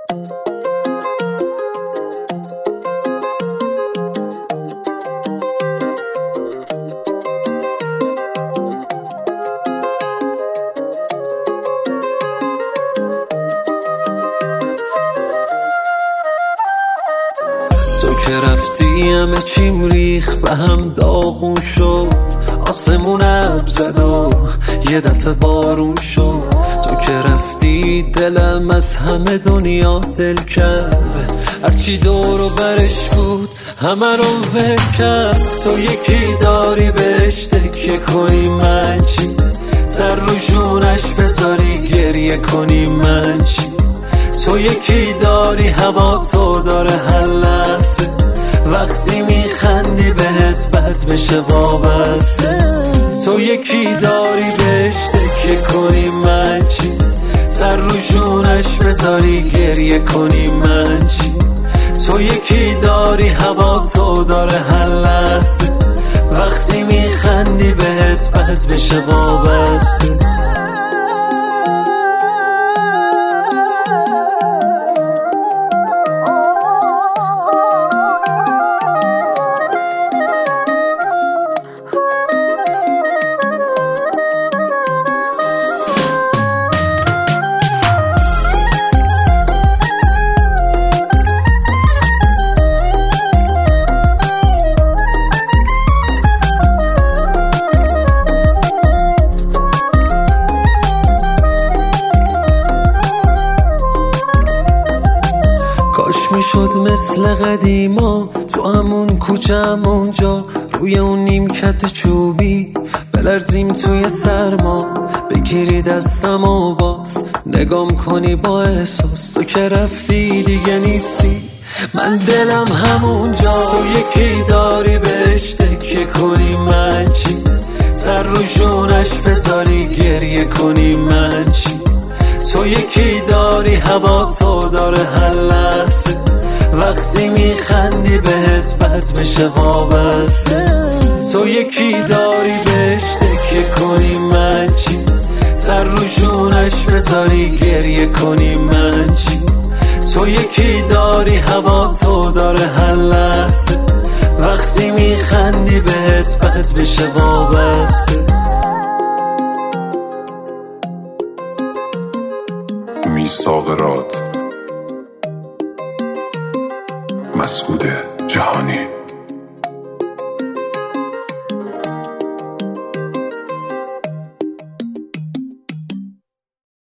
تو که رفتی همه چیم ریخ به هم داغون شد، آسمون ابر زد و یه دفعه بارون شد. تو که رفتی دلم از همه دنیا دل کرد، هرچی دور و برش بود همه رو ول کرد. تو یکی داری بهش تکیه کنی، من چی؟ سر رو جونش بذاری گریه کنی، من چی؟ تو یکی داری هوا تو داره هر لحظه، وقتی میخندی بهت بد بشه وابسته. تو یکی داری بهش تکیه کنی، من چی؟ سر رو جونش بذاری گریه کنی، من چی؟ تو یکی داری هوا تو داره هر لحظه، وقتی میخندی بهت بد بشه وابسته. کاش میشد مثل قدیما تو همون کوچه همونجا، روی اون نیمکت چوبی بلرزیم توی سرما، بگیری دستم و باز نگام کنی با احساس. تو که رفتی دیگه نیستی، من دلم همونجا. تو یکی داری بهش تکیه کنی، من چی؟ سر رو جونش بذاری گریه کنی، من چی؟ تو یکی داری هوا تو داره هر لحظه، وقتی میخندی بهت بد بشه وابسته. تو یکی داری بهش تکیه کنی، من چی؟ سر رو جونش بذاری گریه کنی، من چی؟ تو یکی داری هوا تو داره هر لحظه، وقتی میخندی بهت بد بشه وابسته. میثاق راد، مسعود جهانی.